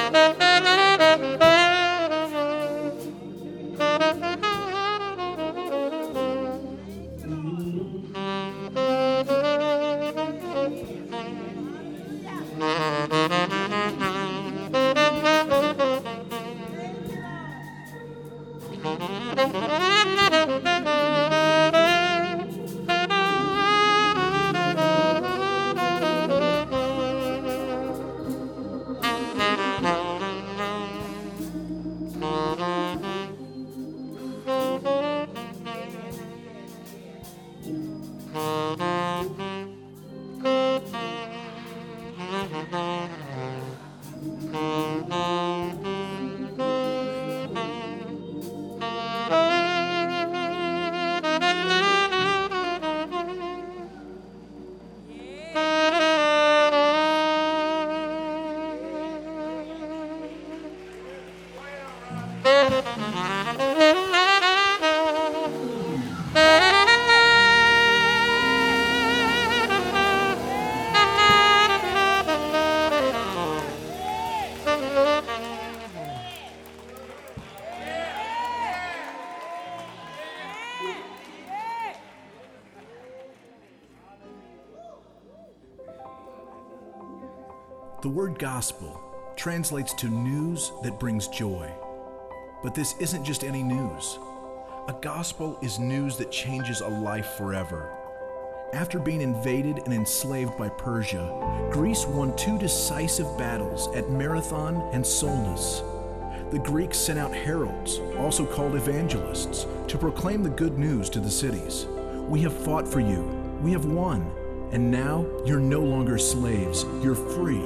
The word gospel translates to news that brings joy. But this isn't just any news. A gospel is news that changes a life forever. After being invaded and enslaved by Persia, Greece won 2 decisive battles at Marathon and Solnus. The Greeks sent out heralds, also called evangelists, to proclaim the good news to the cities. We have fought for you. We have won. And now you're no longer slaves. You're free.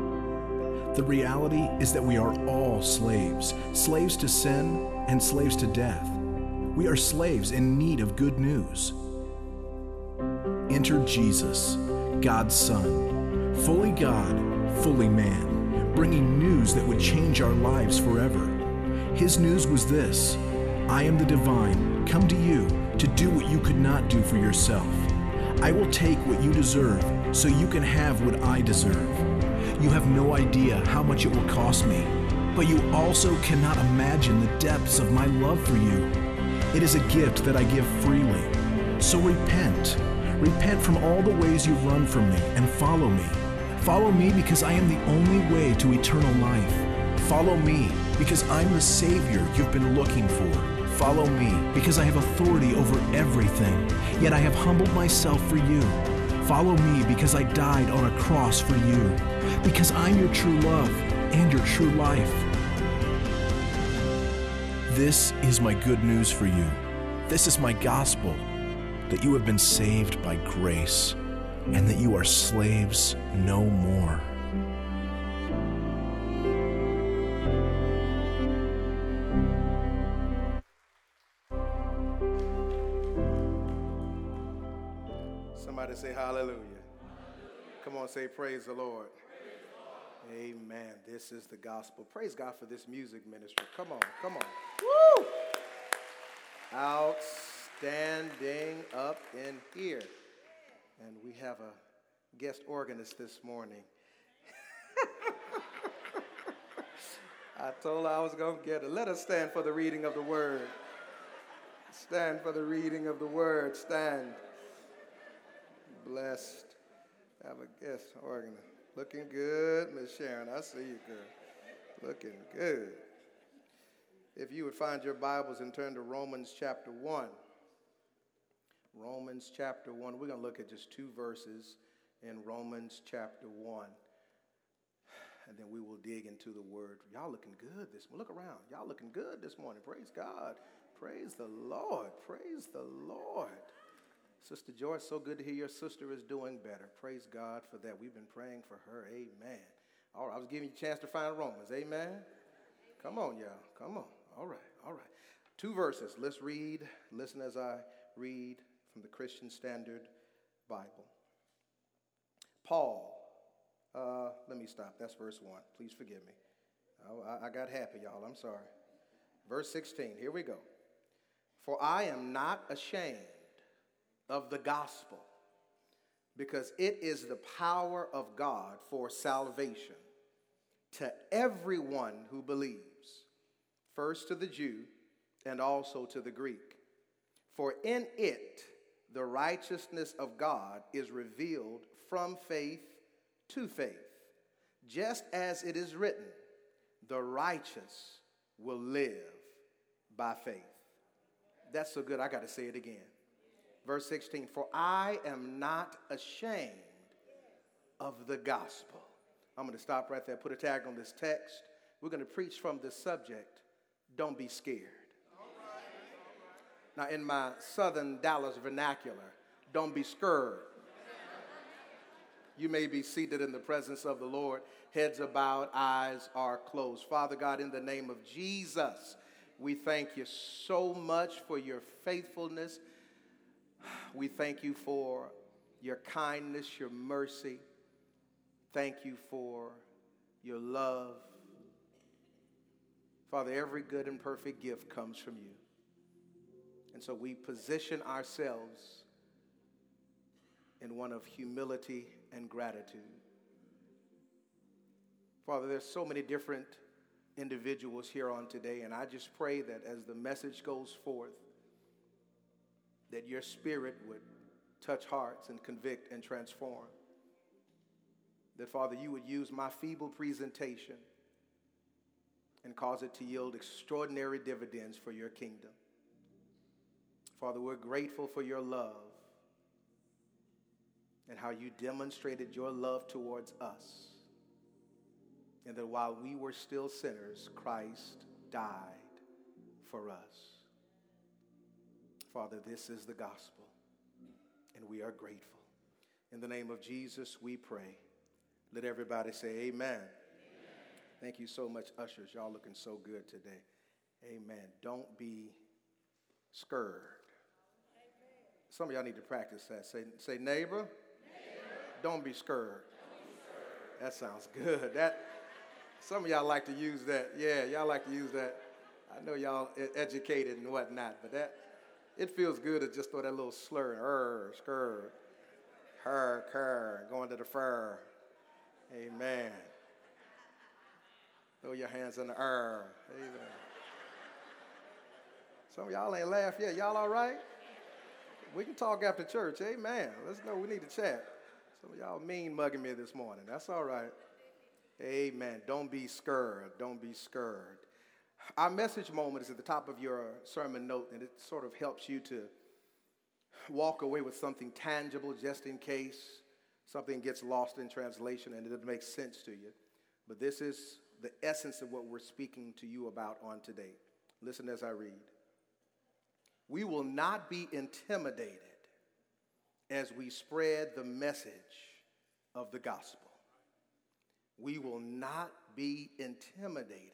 The reality is that we are all slaves, slaves to sin and slaves to death. We are slaves in need of good news. Enter Jesus, God's Son, fully God, fully man, bringing news that would change our lives forever. His news was this: I am the divine, come to you to do what you could not do for yourself. I will take what you deserve so you can have what I deserve. You have no idea how much it will cost me, but you also cannot imagine the depths of my love for you. It is a gift that I give freely. So repent. Repent from all the ways you run from me and follow me. Follow me because I am the only way to eternal life. Follow me because I'm the Savior you've been looking for. Follow me because I have authority over everything, yet I have humbled myself for you. Follow me because I died on a cross for you, because I'm your true love and your true life. This is my good news for you. This is my gospel, that you have been saved by grace and that you are slaves no more. Somebody say hallelujah. Come on, say praise the Lord. Amen. This is the gospel. Praise God for this music ministry. Come on, come on. Woo! Outstanding up in here. And we have a guest organist this morning. I told her I was going to get her. Let us stand for the reading of the word. Stand for the reading of the word. Stand. Blessed. Have a guest organist. Looking good, Miss Sharon. I see you, girl. Looking good. If you would find your Bibles and turn to Romans chapter 1. Romans chapter 1. We're going to look at just 2 verses in Romans chapter 1. And then we will dig into the word. Y'all looking good this morning. Look around. Y'all looking good this morning. Praise God. Praise the Lord. Praise the Lord. Sister Joyce, so good to hear your sister is doing better. Praise God for that. We've been praying for her. Amen. All right, I was giving you a chance to find Romans. Amen. Come on, y'all. Come on. All right, all right. 2 verses. Let's read. Listen as I read from the Christian Standard Bible. Paul. Let me stop. That's verse 1. Please forgive me. I got happy, y'all. I'm sorry. Verse 16. Here we go. For I am not ashamed of the gospel, because it is the power of God for salvation to everyone who believes, first to the Jew and also to the Greek. For in it the righteousness of God is revealed from faith to faith, just as it is written, the righteous will live by faith. That's so good, I got to say it again. Verse 16, for I am not ashamed of the gospel. I'm going to stop right there, put a tag on this text. We're going to preach from this subject, don't be scared. Now, in my southern Dallas vernacular, don't be scared. You may be seated in the presence of the Lord. Heads are bowed, eyes are closed. Father God, in the name of Jesus, we thank you so much for your faithfulness. We thank you for your kindness, your mercy. Thank you for your love. Father, every good and perfect gift comes from you. And so we position ourselves in one of humility and gratitude. Father, there's so many different individuals here on today, and I just pray that as the message goes forth, that your spirit would touch hearts and convict and transform. That, Father, you would use my feeble presentation and cause it to yield extraordinary dividends for your kingdom. Father, we're grateful for your love and how you demonstrated your love towards us. And that while we were still sinners, Christ died for us. Father, this is the gospel, and we are grateful. In the name of Jesus, we pray. Let everybody say amen. Amen. Thank you so much, ushers. Y'all looking so good today. Amen. Don't be scared. Some of y'all need to practice that. Say neighbor, don't be scared. That sounds good. Some of y'all like to use that. Yeah, y'all like to use that. I know y'all educated and whatnot, but it feels good to just throw that little slur, skirt, her, going to the fur. Amen. Throw your hands in the air. Amen. Some of y'all ain't laugh yet. Y'all all right? We can talk after church. Amen. Let's know. We need to chat. Some of y'all mean mugging me this morning. That's all right. Amen. Don't be scared. Don't be scared. Our message moment is at the top of your sermon note, and it sort of helps you to walk away with something tangible just in case something gets lost in translation and it doesn't make sense to you. But this is the essence of what we're speaking to you about on today. Listen as I read. We will not be intimidated as we spread the message of the gospel. We will not be intimidated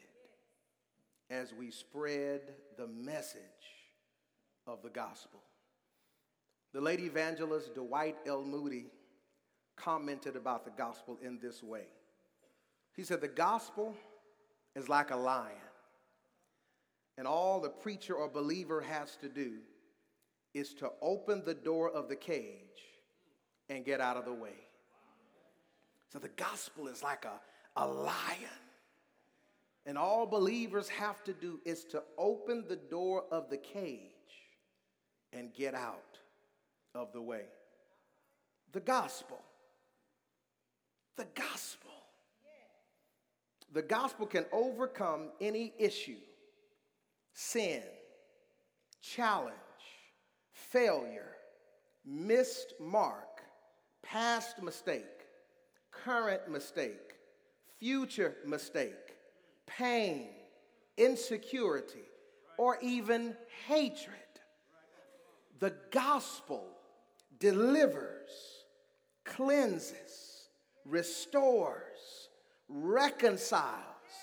as we spread the message of the gospel. The late evangelist Dwight L. Moody commented about the gospel in this way. He said, the gospel is like a lion, and all the preacher or believer has to do is to open the door of the cage and get out of the way. So the gospel is like a lion, and all believers have to do is to open the door of the cage and get out of the way. The gospel. The gospel. The gospel can overcome any issue, sin, challenge, failure, missed mark, past mistake, current mistake, future mistake, pain, insecurity, or even hatred. The gospel delivers, cleanses, restores, reconciles,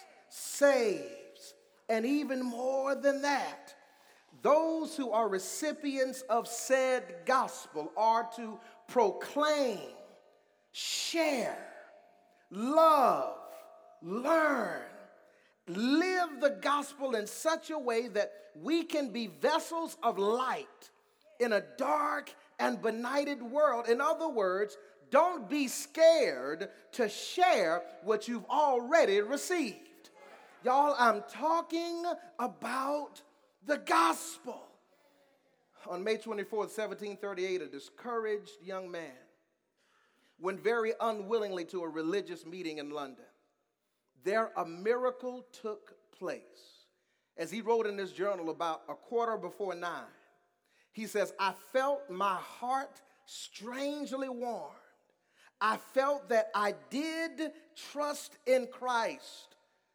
saves, and even more than that, those who are recipients of said gospel are to proclaim, share, love, learn, live the gospel in such a way that we can be vessels of light in a dark and benighted world. In other words, don't be scared to share what you've already received. Y'all, I'm talking about the gospel. On May 24th, 1738, a discouraged young man went very unwillingly to a religious meeting in London. There a miracle took place. As he wrote in his journal about 9:15, he says, I felt my heart strangely warmed. I felt that I did trust in Christ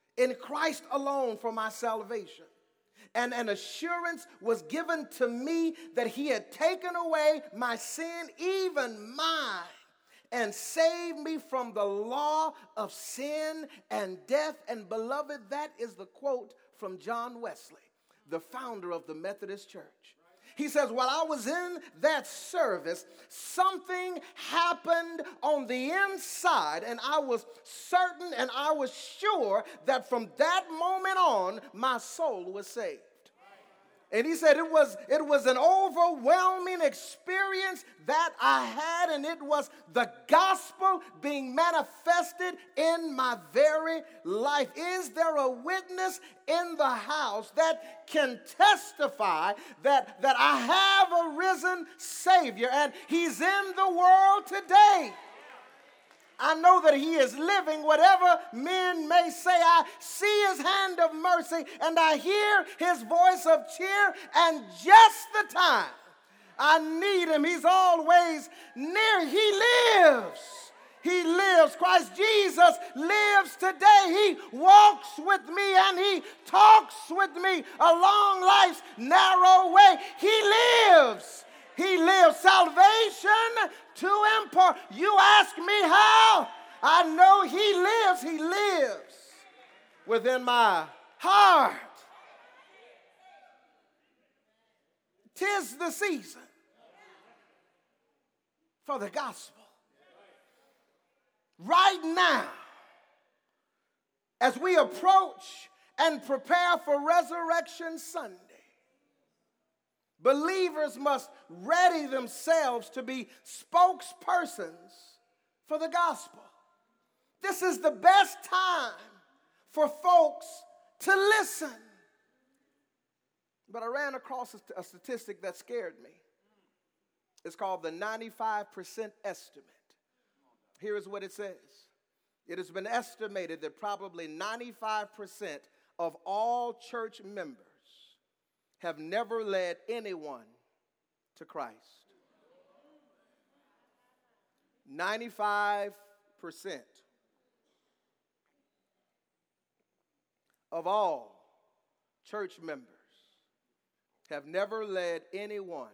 alone for my salvation. And an assurance was given to me that he had taken away my sin, even mine, and saved me from the law of sin and death. And beloved, that is the quote from John Wesley, the founder of the Methodist Church. He says, while I was in that service, something happened on the inside, and I was certain and I was sure that from that moment on, my soul was saved. And he said it was an overwhelming experience that I had, and it was the gospel being manifested in my very life. Is there a witness in the house that can testify that I have a risen Savior, and he's in the world today? I know that he is living. Whatever men may say, I see his hand of mercy and I hear his voice of cheer, and just the time I need him, he's always near. He lives. He lives. Christ Jesus lives today. He walks with me and he talks with me along life's narrow way. He lives. He lives. Salvation to impart. You ask me how? I know he lives. He lives within my heart. 'Tis the season for the gospel. Right now, as we approach and prepare for Resurrection Sunday, believers must ready themselves to be spokespersons for the gospel. This is the best time for folks to listen. But I ran across a statistic that scared me. It's called the 95% estimate. Here is what it says. It has been estimated that probably 95% of all church members have never led anyone to Christ. 95% of all church members have never led anyone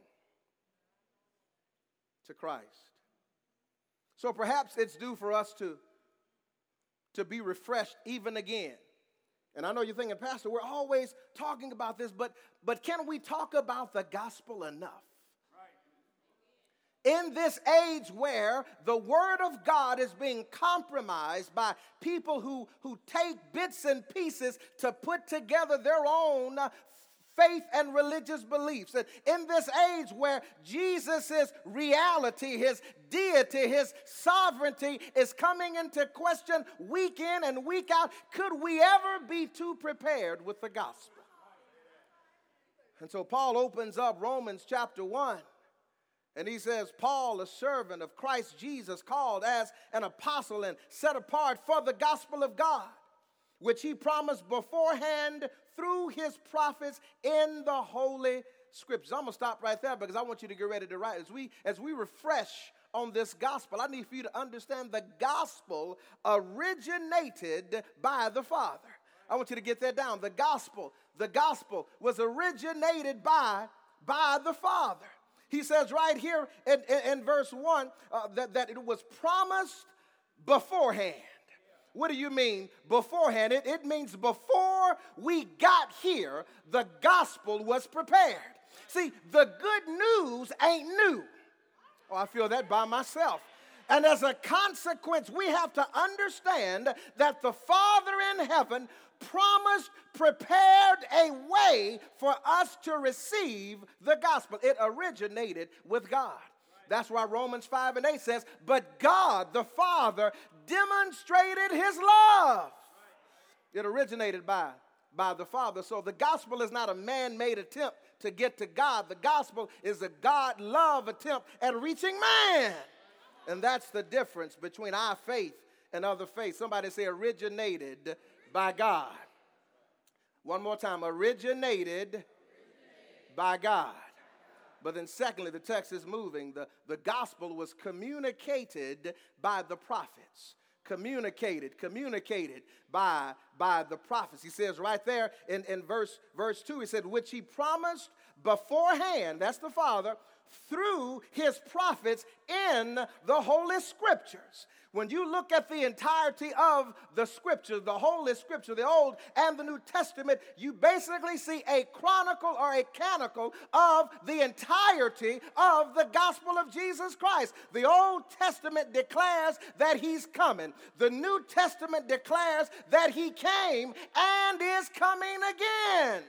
to Christ. So perhaps it's due for us to be refreshed even again. And I know you're thinking, Pastor, we're always talking about this, but can we talk about the gospel enough? Right. In this age where the word of God is being compromised by people who take bits and pieces to put together their own faith and religious beliefs. And in this age where Jesus' reality, his deity, his sovereignty is coming into question week in and week out, could we ever be too prepared with the gospel? And so Paul opens up Romans chapter 1, and he says, Paul, a servant of Christ Jesus, called as an apostle and set apart for the gospel of God, which he promised beforehand through his prophets in the Holy Scriptures. I'm going to stop right there because I want you to get ready to write. As we refresh on this gospel, I need for you to understand the gospel originated by the Father. I want you to get that down. The gospel was originated by the Father. He says right here in verse 1 that it was promised beforehand. What do you mean beforehand? It means before we got here, the gospel was prepared. See, the good news ain't new. Oh, I feel that by myself. And as a consequence, we have to understand that the Father in heaven prepared a way for us to receive the gospel. It originated with God. That's why Romans 5:8 says, but God the Father demonstrated his love. It originated by the Father. So the gospel is not a man-made attempt to get to God. The gospel is a God-love attempt at reaching man. And that's the difference between our faith and other faiths. Somebody say originated by God. One more time, originated by God. But then secondly, the text is moving. The gospel was communicated by the prophets. Communicated by the prophets. He says right there in verse 2, he said, which he promised beforehand, that's the Father, through his prophets in the Holy Scriptures. When you look at the entirety of the Scriptures, the Holy Scripture, the Old and the New Testament, you basically see a chronicle or a canonical of the entirety of the gospel of Jesus Christ. The Old Testament declares that he's coming. The New Testament declares that he came and is coming again.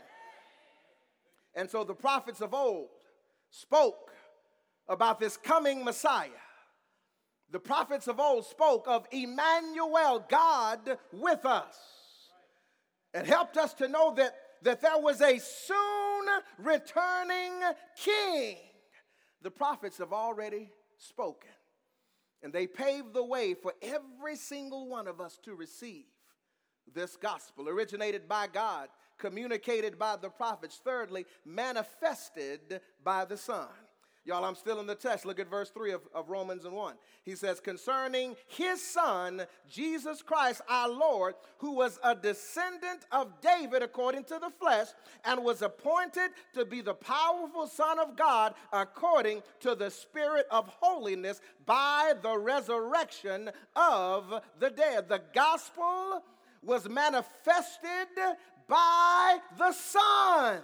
And so the prophets of old spoke about this coming Messiah. The prophets of old spoke of Emmanuel, God with us, and helped us to know that there was a soon returning king. The prophets have already spoken, and they paved the way for every single one of us to receive this gospel, originated by God, communicated by the prophets, thirdly, manifested by the Son. Y'all, I'm still in the text. Look at verse 3 of Romans 1. He says, concerning his Son, Jesus Christ, our Lord, who was a descendant of David according to the flesh, and was appointed to be the powerful Son of God according to the Spirit of holiness by the resurrection of the dead. The gospel was manifested by the Son.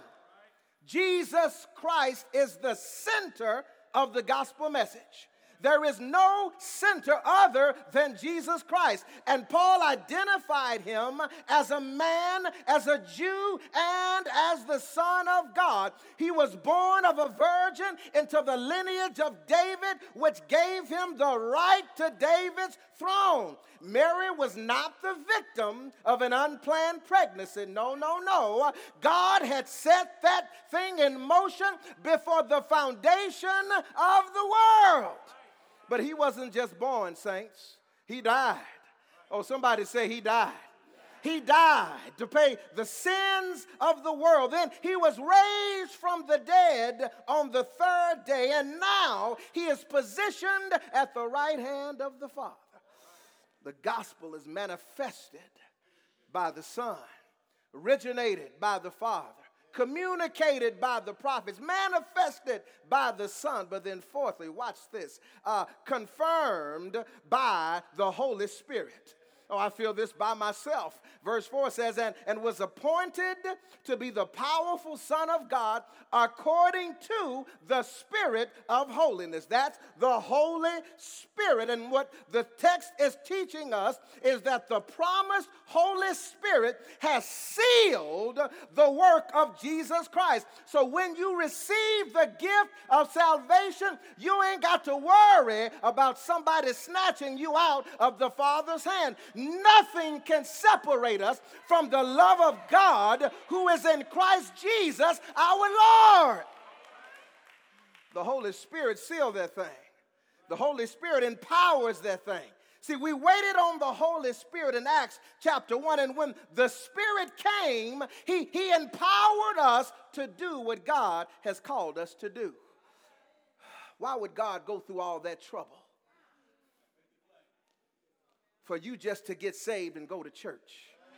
Jesus Christ is the center of the gospel message. There is no center other than Jesus Christ. And Paul identified him as a man, as a Jew, and as the Son of God. He was born of a virgin into the lineage of David, which gave him the right to David's throne. Mary was not the victim of an unplanned pregnancy. No. God had set that thing in motion before the foundation of the world. But he wasn't just born, saints. He died. Oh, somebody say he died. He died to pay the sins of the world. Then he was raised from the dead on the third day, and now he is positioned at the right hand of the Father. The gospel is manifested by the Son, originated by the Father, communicated by the prophets, manifested by the Son, but then fourthly, watch this, confirmed by the Holy Spirit. Oh, I feel this by myself. Verse 4 says, and was appointed to be the powerful Son of God according to the Spirit of holiness. That's the Holy Spirit. And what the text is teaching us is that the promised Holy Spirit has sealed the work of Jesus Christ. So when you receive the gift of salvation, you ain't got to worry about somebody snatching you out of the Father's hand. Nothing can separate us from the love of God who is in Christ Jesus our Lord. The Holy Spirit sealed that thing. The Holy Spirit empowers that thing. See, we waited on the Holy Spirit in Acts chapter 1, and when the Spirit came, he empowered us to do what God has called us to do. Why would God go through all that trouble for you just to get saved and go to church?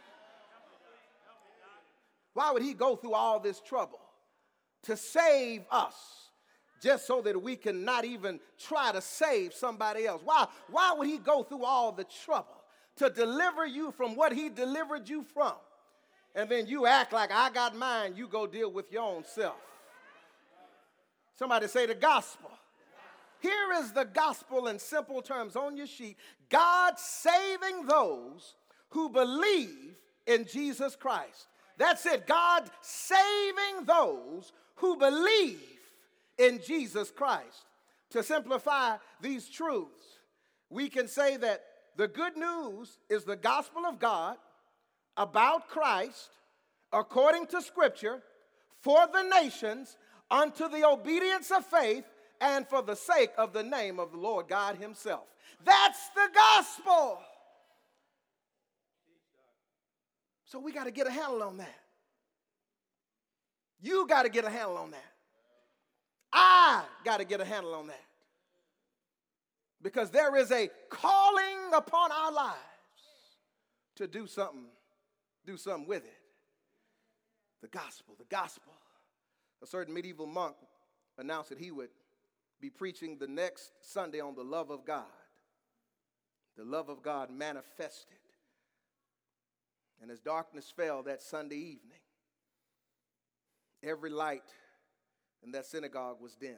Why would he go through all this trouble to save us just so that we can not even try to save somebody else? Why would he go through all the trouble to deliver you from what he delivered you from? And then you act like I got mine, you go deal with your own self. Somebody say the gospel. Here is the gospel in simple terms on your sheet. God saving those who believe in Jesus Christ. That's it. God saving those who believe in Jesus Christ. To simplify these truths, we can say that the good news is the gospel of God about Christ, according to Scripture, for the nations, unto the obedience of faith, and for the sake of the name of the Lord God himself. That's the gospel. So we got to get a handle on that. You got to get a handle on that. I got to get a handle on that. Because there is a calling upon our lives to do something with it. The gospel. A certain medieval monk announced that he would be preaching the next Sunday on the love of God. The love of God manifested. And as darkness fell that Sunday evening, every light in that synagogue was dim.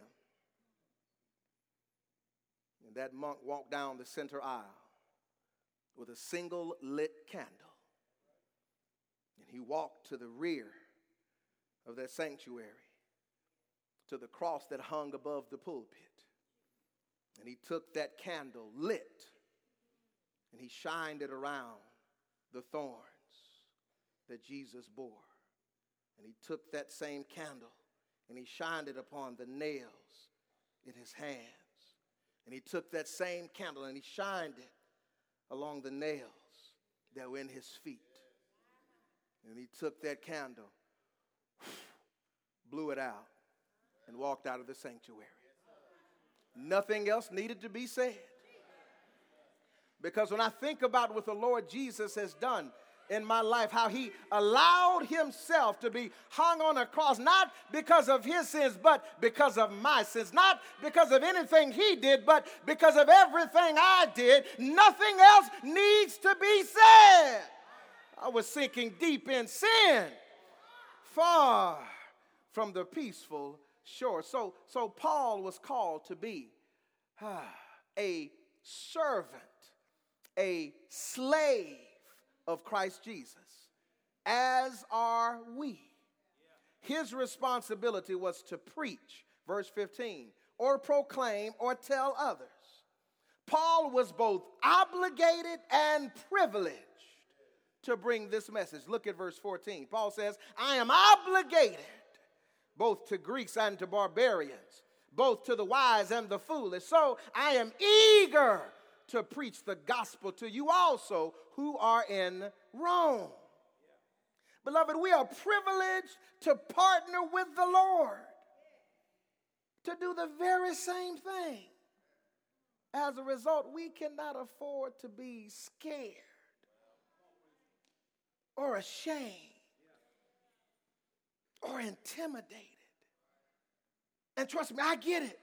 And that monk walked down the center aisle with a single lit candle. And he walked to the rear of that sanctuary, to the cross that hung above the pulpit. And he took that candle lit and he shined it around the thorns that Jesus bore. And he took that same candle and he shined it upon the nails in his hands. And he took that same candle and he shined it along the nails that were in his feet. And he took that candle, blew it out, and walked out of the sanctuary. Nothing else needed to be said. Because when I think about what the Lord Jesus has done in my life, how he allowed himself to be hung on a cross, not because of his sins, but because of my sins. Not because of anything he did, but because of everything I did. Nothing else needs to be said. I was sinking deep in sin, far from the peaceful shore. So Paul was called to be a servant, a slave of Christ Jesus, as are we. His responsibility was to preach, verse 15, or proclaim or tell others. Paul was both obligated and privileged to bring this message. Look at verse 14. Paul says, I am obligated both to Greeks and to barbarians, both to the wise and the foolish. So I am eager to preach the gospel to you also who are in Rome. Beloved, we are privileged to partner with the Lord to do the very same thing. As a result, we cannot afford to be scared or ashamed or intimidated. And trust me, I get it.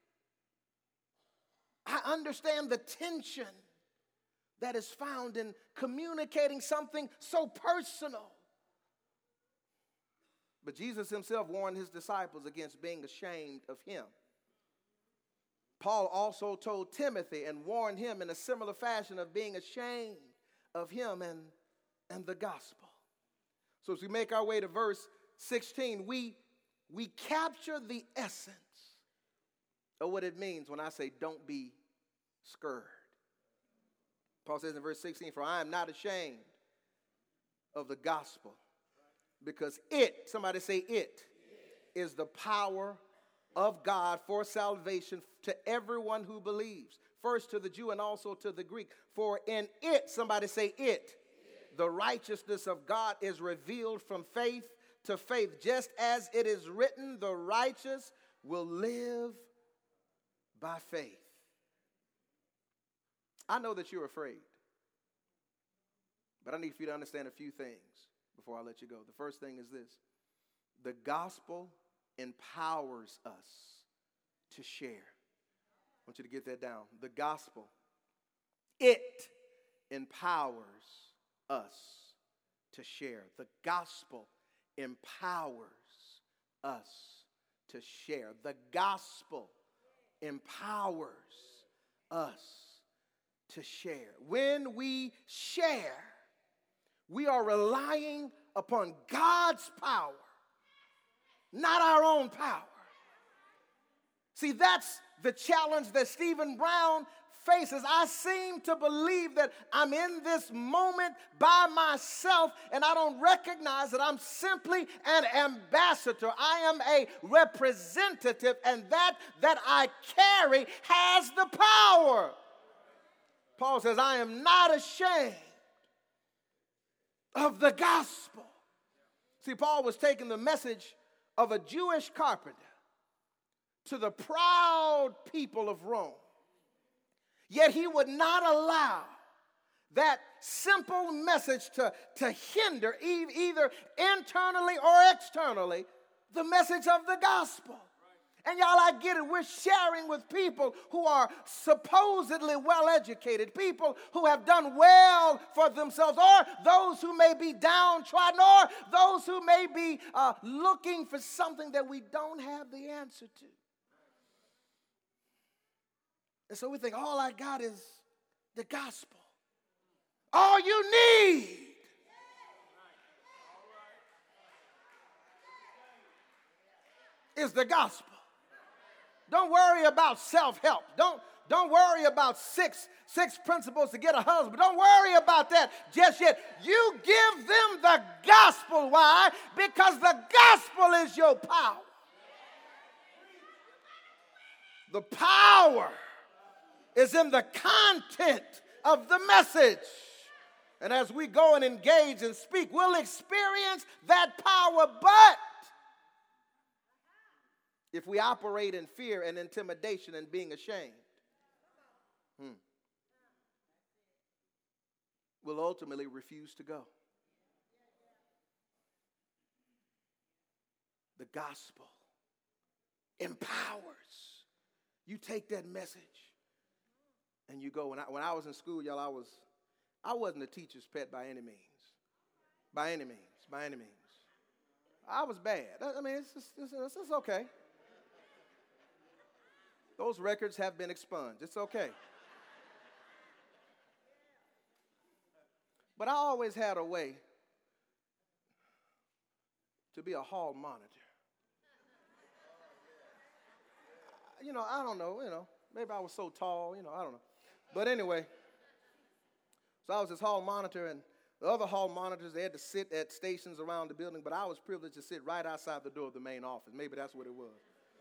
I understand the tension that is found in communicating something so personal. But Jesus himself warned his disciples against being ashamed of him. Paul also told Timothy and warned him in a similar fashion of being ashamed of him and the gospel. So as we make our way to verse 16, we capture the essence of what it means when I say don't be scared. Paul says in verse 16, for I am not ashamed of the gospel, because it, somebody say it, is the power of God for salvation to everyone who believes, first to the Jew and also to the Greek. For in it, somebody say it, the righteousness of God is revealed from faith to faith, just as it is written, the righteous will live by faith. I know that you're afraid, but I need for you to understand a few things before I let you go. The first thing is this: the gospel empowers us to share. I want you to get that down. The gospel, it empowers us to share. The gospel empowers us to share. The gospel empowers us to share. When we share, we are relying upon God's power, not our own power. See, that's the challenge that Stephen Brown faces. I seem to believe that I'm in this moment by myself, and I don't recognize that I'm simply an ambassador. I am a representative, and that I carry has the power. Paul says, I am not ashamed of the gospel. See, Paul was taking the message of a Jewish carpenter to the proud people of Rome. Yet he would not allow that simple message to hinder either internally or externally the message of the gospel. And y'all, I get it. We're sharing with people who are supposedly well-educated, people who have done well for themselves, or those who may be downtrodden, or those who may be looking for something that we don't have the answer to. And so we think all I got is the gospel. All you need is the gospel. Don't worry about self-help. Don't worry about six principles to get a husband. Don't worry about that just yet. You give them the gospel. Why? Because the gospel is your power. The power is in the content of the message. And as we go and engage and speak, we'll experience that power. But if we operate in fear and intimidation and being ashamed, we'll ultimately refuse to go. The gospel empowers. You take that message and you go. When I was in school, y'all, I wasn't a teacher's pet by any means. By any means. I was bad. I mean, it's okay. Those records have been expunged. It's okay. But I always had a way to be a hall monitor. I don't know, maybe I was so tall, I don't know. But anyway, so I was this hall monitor, and the other hall monitors, they had to sit at stations around the building, but I was privileged to sit right outside the door of the main office. Maybe that's what it was.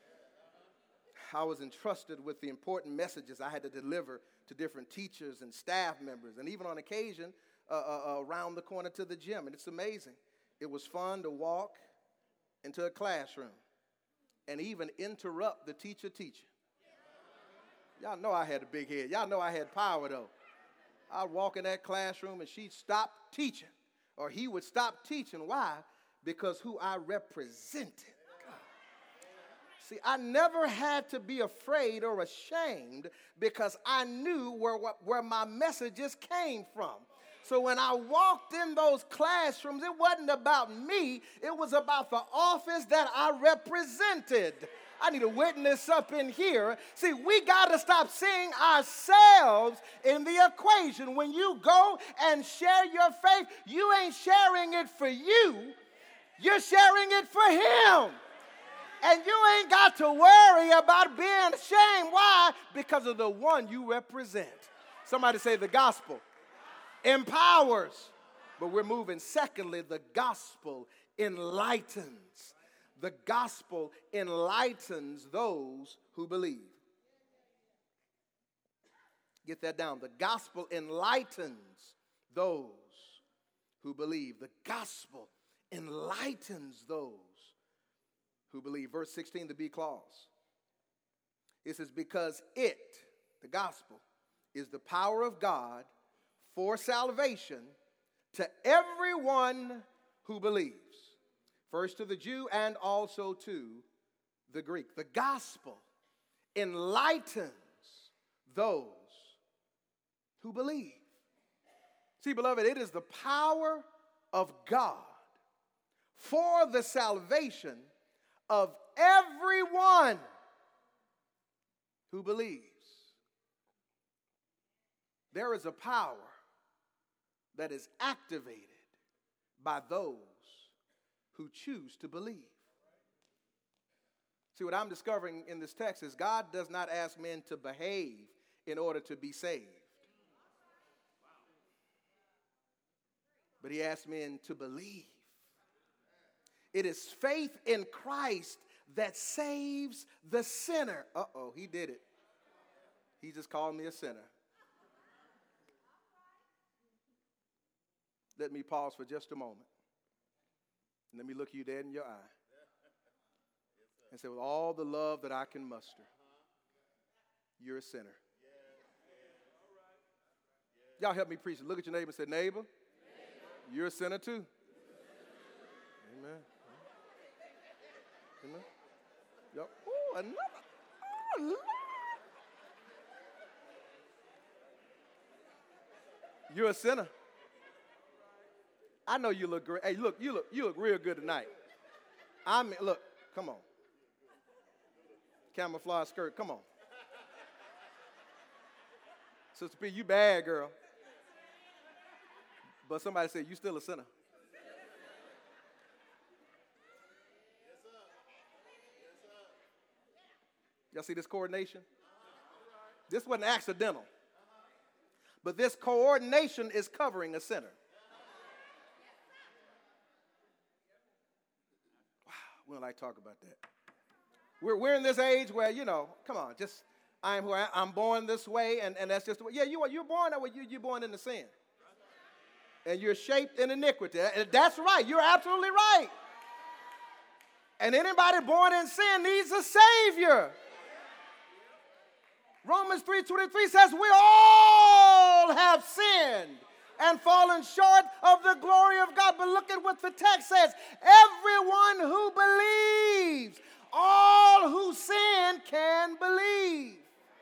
I was entrusted with the important messages I had to deliver to different teachers and staff members, and even on occasion around the corner to the gym. And it's amazing. It was fun to walk into a classroom and even interrupt the teacher teaching. Y'all know I had a big head. Y'all know I had power, though. I'd walk in that classroom and she'd stop teaching, or he would stop teaching. Why? Because who I represented. See, I never had to be afraid or ashamed because I knew where my messages came from. So when I walked in those classrooms, it wasn't about me. It was about the office that I represented. I need a witness up in here. See, we got to stop seeing ourselves in the equation. When you go and share your faith, you ain't sharing it for you. You're sharing it for him. And you ain't got to worry about being ashamed. Why? Because of the one you represent. Somebody say the gospel empowers. But we're moving. Secondly, the gospel enlightens. The gospel enlightens those who believe. Get that down. The gospel enlightens those who believe. The gospel enlightens those who believe. Verse 16, the B clause. It says, because it, the gospel, is the power of God for salvation to everyone who believes. First to the Jew and also to the Greek. The gospel enlightens those who believe. See, beloved, it is the power of God for the salvation of everyone who believes. There is a power that is activated by those who choose to believe. See, what I'm discovering in this text is God does not ask men to behave in order to be saved. But he asks men to believe. It is faith in Christ that saves the sinner. Uh-oh, he did it. He just called me a sinner. Let me pause for just a moment. Let me look you dead in your eye and say, with all the love that I can muster, you're a sinner. Y'all help me preach. Look at your neighbor and say, neighbor, you're a sinner too. Amen. Amen. Yep. Ooh, another. Oh, Lord. You're a sinner. I know you look great. Hey, look, you look real good tonight. I mean, look, come on. Camouflage skirt, come on. Sister P, you bad, girl. But somebody said, you still a sinner. Y'all see this coordination? This wasn't accidental. But this coordination is covering a sinner. Wow, we don't like to talk about that. We're in this age where, come on, just I am who I am. I'm born this way, and that's just the way. Yeah, you're born that way. You're born into sin. And you're shaped in iniquity. That's right. You're absolutely right. And anybody born in sin needs a Savior. Romans 3:23 says we all have sinned and fallen short of the glory of God. But look at what the text says. Everyone who believes, all who sin can believe.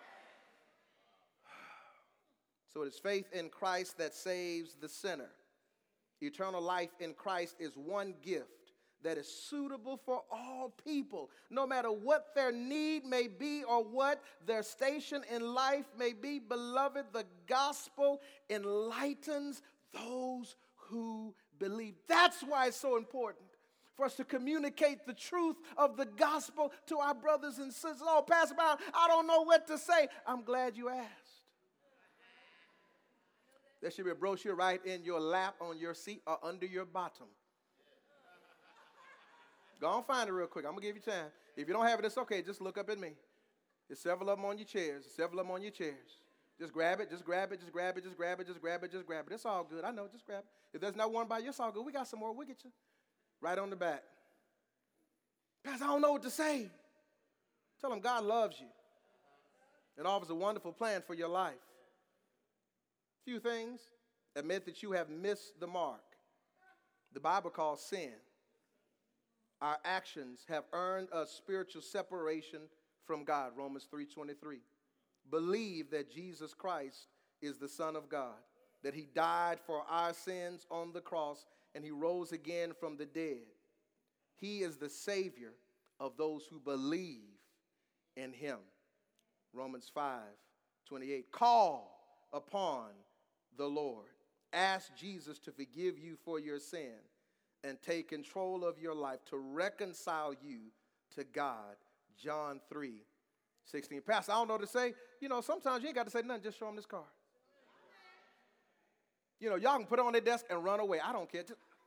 So it is faith in Christ that saves the sinner. Eternal life in Christ is one gift that is suitable for all people, no matter what their need may be or what their station in life may be. Beloved, the gospel enlightens those who believe. That's why it's so important for us to communicate the truth of the gospel to our brothers and sisters. Oh, Pastor Brown, I don't know what to say. I'm glad you asked. There should be a brochure right in your lap, on your seat, or under your bottom. Go on, find it real quick. I'm going to give you time. If you don't have it, it's okay. Just look up at me. There's several of them on your chairs. Just grab it. Just grab it. Just grab it. Just grab it. Just grab it. Just grab it. It's all good. I know. Just grab it. If there's not one by you, it's all good. We got some more. We'll get you. Right on the back. Pastor, I don't know what to say. Tell them God loves you and offers a wonderful plan for your life. Few things. Admit that you have missed the mark. The Bible calls sin. Our actions have earned us spiritual separation from God, Romans 3:23. Believe that Jesus Christ is the Son of God, that he died for our sins on the cross, and he rose again from the dead. He is the Savior of those who believe in him, Romans 5:28. Call upon the Lord. Ask Jesus to forgive you for your sin and take control of your life, to reconcile you to God. John 3:16. Pastor, I don't know what to say. Sometimes you ain't got to say nothing. Just show them this card. Y'all can put it on their desk and run away. I don't care.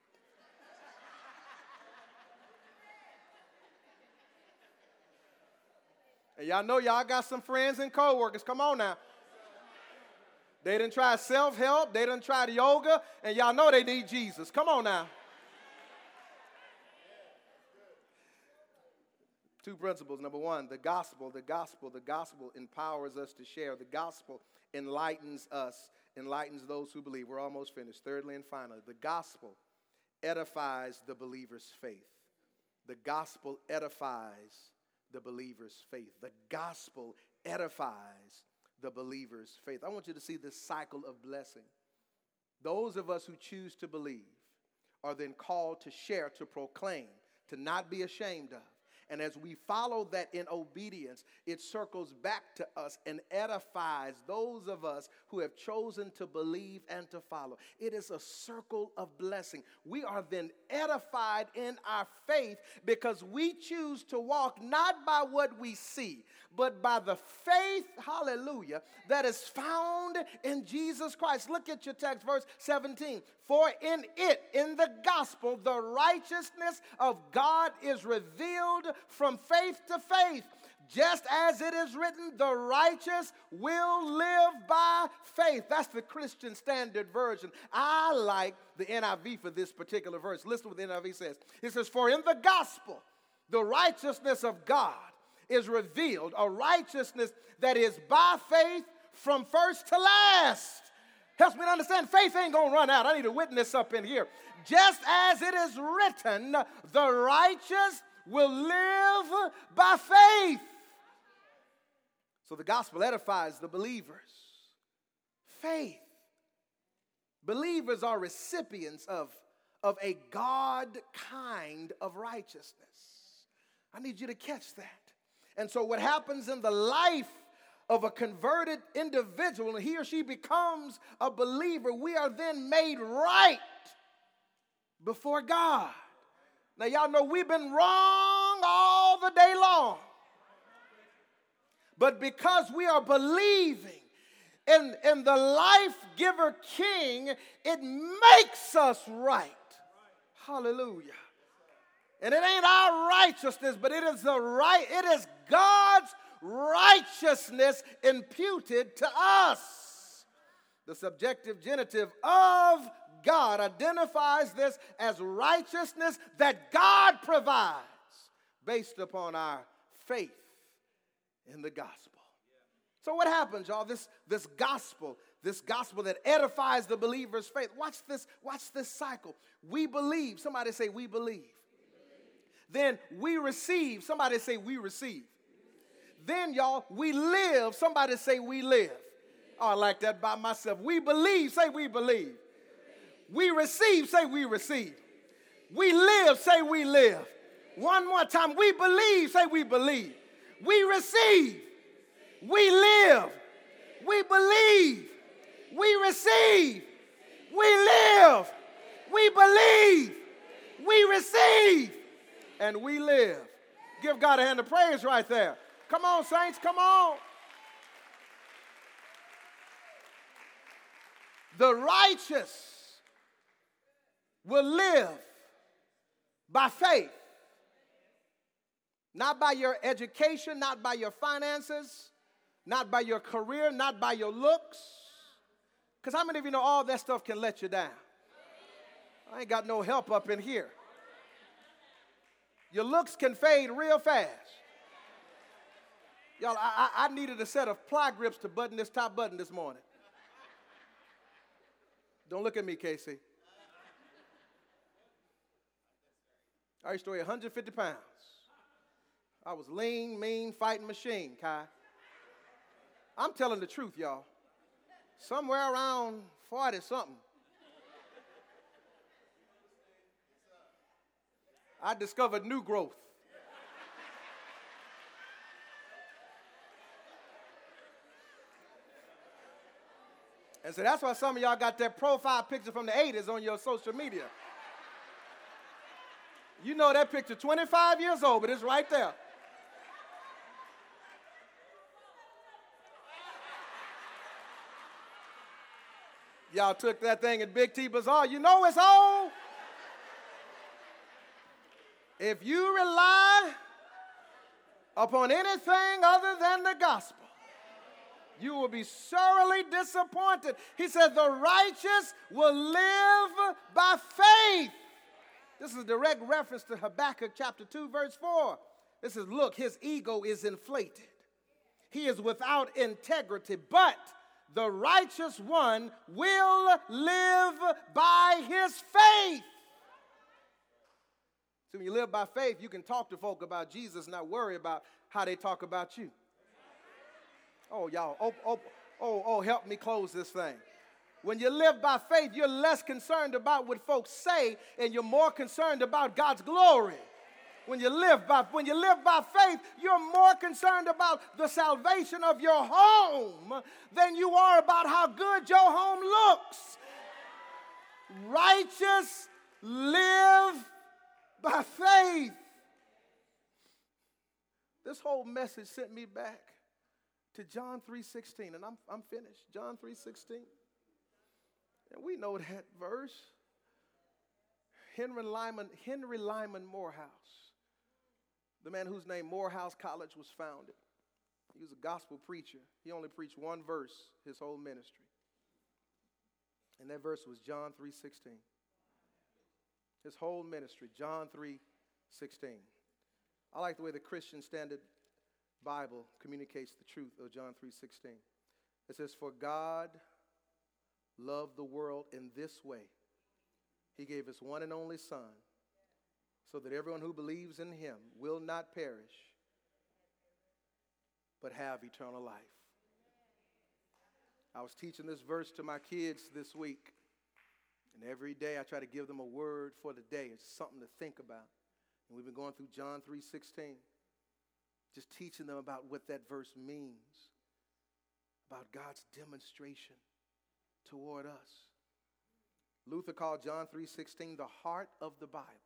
And y'all know y'all got some friends and co-workers. Come on now. They done tried self-help. They done tried yoga. And y'all know they need Jesus. Come on now. Two principles. Number one, the gospel empowers us to share. The gospel enlightens us, enlightens those who believe. We're almost finished. Thirdly and finally, the gospel edifies the believer's faith. The gospel edifies the believer's faith. The gospel edifies the believer's faith. I want you to see this cycle of blessing. Those of us who choose to believe are then called to share, to proclaim, to not be ashamed of, And as we follow that in obedience, it circles back to us and edifies those of us who have chosen to believe and to follow. It is a circle of blessing. We are then edified in our faith because we choose to walk not by what we see, but by the faith, hallelujah, that is found in Jesus Christ. Look at your text, verse 17. For in it, in the gospel, the righteousness of God is revealed from faith to faith. Just as it is written, the righteous will live by faith. That's the Christian Standard Version. I like the NIV for this particular verse. Listen to what the NIV says. It says, for in the gospel, the righteousness of God is revealed, a righteousness that is by faith from first to last. Helps me to understand faith ain't going to run out. I need a witness up in here. Just as it is written, the righteous will live by faith. So the gospel edifies the believers. Faith. Believers are recipients of a God kind of righteousness. I need you to catch that. And so what happens in the life of a converted individual, and he or she becomes a believer, we are then made right before God. Now, y'all know we've been wrong all the day long. But because we are believing in the life-giver King, it makes us right. Hallelujah. And it ain't our righteousness, but it is God's righteousness imputed to us. The subjective genitive of God identifies this as righteousness that God provides based upon our faith in the gospel. So what happens, y'all? This gospel that edifies the believer's faith. Watch this cycle. We believe. Somebody say we believe. Then we receive. Somebody say we receive. Then, y'all, we live. Somebody say we live. Oh, I like that by myself. We believe. Say we believe. We receive. Say we receive. We live. Say we live. One more time. We believe. Say we believe. We receive. We live. We believe. We receive. We live. We believe. We receive. And we live. Give God a hand of praise right there. Come on, saints, come on. The righteous will live by faith. Not by your education, not by your finances, not by your career, not by your looks. Because how many of you know all that stuff can let you down? I ain't got no help up in here. Your looks can fade real fast. Y'all, I needed a set of ply grips to button this top button this morning. Don't look at me, Casey. I used to weigh 150 pounds. I was lean, mean, fighting machine, Kai. I'm telling the truth, y'all. Somewhere around 40-something. I discovered new growth. And so that's why some of y'all got that profile picture from the 80s on your social media. You know that picture 25 years old, but it's right there. Y'all took that thing in Big T Bazaar. You know it's old. If you rely upon anything other than the gospel, you will be sorely disappointed. He said the righteous will live by faith. This is a direct reference to Habakkuk chapter 2, verse 4. This is, look, his ego is inflated. He is without integrity, but the righteous one will live by his faith. So when you live by faith, you can talk to folk about Jesus, not worry about how they talk about you. Oh, y'all, help me close this thing. When you live by faith, you're less concerned about what folks say, and you're more concerned about God's glory. When you live by faith, you're more concerned about the salvation of your home than you are about how good your home looks. Righteous live by faith. This whole message sent me back to John 3:16, and I'm finished. John 3:16. And we know that verse. Henry Lyman Morehouse, the man whose name Morehouse College was founded. He was a gospel preacher. He only preached one verse his whole ministry. And that verse was John 3:16. His whole ministry, John 3:16. I like the way the Christian Standard Bible communicates the truth of John 3:16. It says, "For God loved the world in this way. He gave his one and only Son, so that everyone who believes in him will not perish, but have eternal life." I was teaching this verse to my kids this week, and every day I try to give them a word for the day. It's something to think about. And we've been going through John 3:16, just teaching them about what that verse means, about God's demonstration toward us. Luther called John 3:16 the heart of the Bible.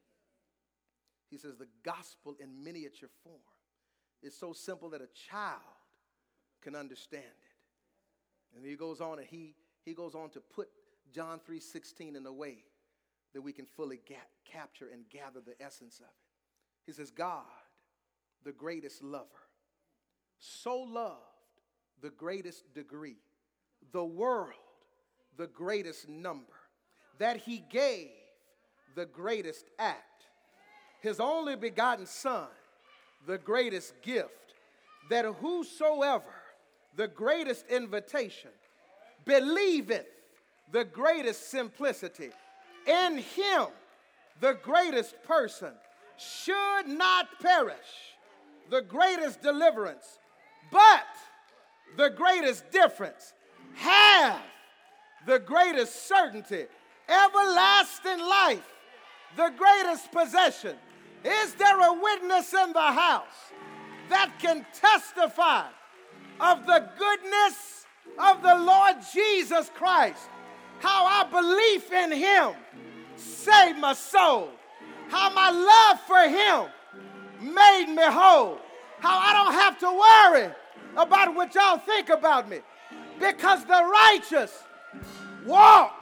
He says the gospel in miniature form. It's so simple that a child can understand it. And he goes on and he goes on to put John 3:16 in a way that we can fully capture and gather the essence of it. He says, God, the greatest lover, so loved the greatest degree, the world, the greatest number, that he gave the greatest act, his only begotten Son, the greatest gift, that whosoever, the greatest invitation, believeth, the greatest simplicity, in him, the greatest person, should not perish, the greatest deliverance, but the greatest difference, have the greatest certainty, everlasting life, the greatest possession. Is there a witness in the house that can testify of the goodness of the Lord Jesus Christ? How our belief in him saved my soul. How my love for him made me whole. How I don't have to worry about what y'all think about me. Because the righteous walk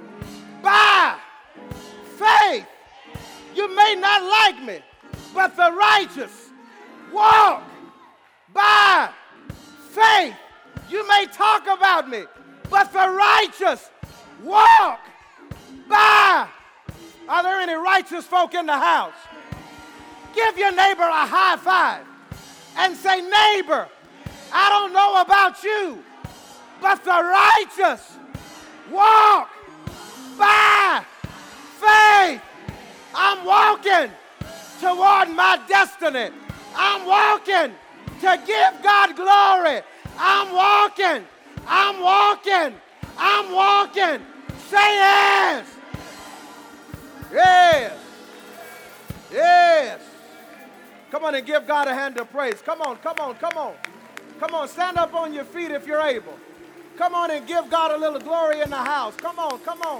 by faith. You may not like me, but the righteous walk by faith. You may talk about me, but the righteous walk by. Are there any righteous folk in the house? Give your neighbor a high five and say, neighbor, I don't know about you, but the righteous walk by faith. I'm walking toward my destiny. I'm walking to give God glory. I'm walking. Say yes. Yes. Yes. Come on and give God a hand of praise. Come on. Come on, stand up on your feet if you're able. Come on and give God a little glory in the house. Come on.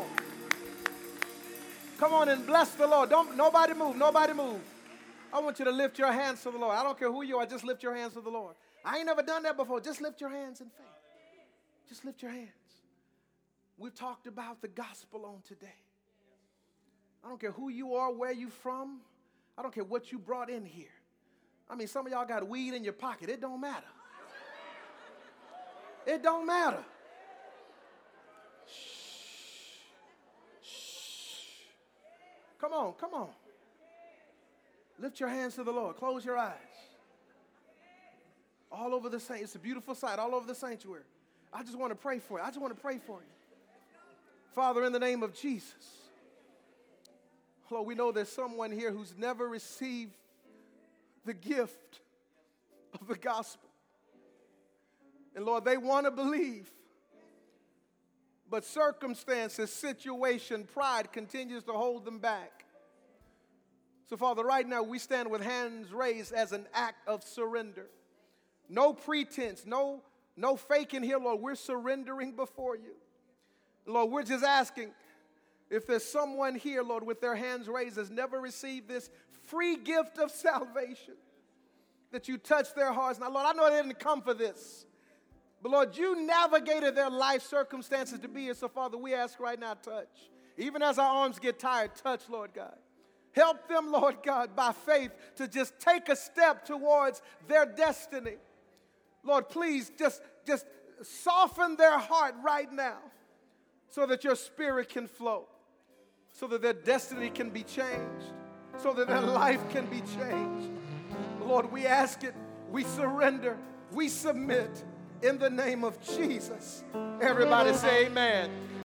Come on and bless the Lord. Nobody move. I want you to lift your hands to the Lord. I don't care who you are, just lift your hands to the Lord. I ain't never done that before. Just lift your hands in faith. Just lift your hands. We've talked about the gospel on today. I don't care who you are, where you from. I don't care what you brought in here. I mean, some of y'all got weed in your pocket. It don't matter. It don't matter. Shh. Come on. Lift your hands to the Lord. Close your eyes. All over the sanctuary. It's a beautiful sight all over the sanctuary. I just want to pray for you. Father, in the name of Jesus. Lord, we know there's someone here who's never received the gift of the gospel. And Lord, they want to believe. But circumstances, situation, pride continues to hold them back. So, Father, right now we stand with hands raised as an act of surrender. No pretense, no faking here, Lord. We're surrendering before you. Lord, we're just asking if there's someone here, Lord, with their hands raised has never received this free gift of salvation, that you touch their hearts. Now, Lord, I know they didn't come for this, but, Lord, you navigated their life circumstances to be here. So, Father, we ask right now, touch. Even as our arms get tired, touch, Lord God. Help them, Lord God, by faith to just take a step towards their destiny. Lord, please just soften their heart right now so that your spirit can flow, so that their destiny can be changed, so that their life can be changed. Lord, we ask it, we surrender, we submit in the name of Jesus. Everybody say amen.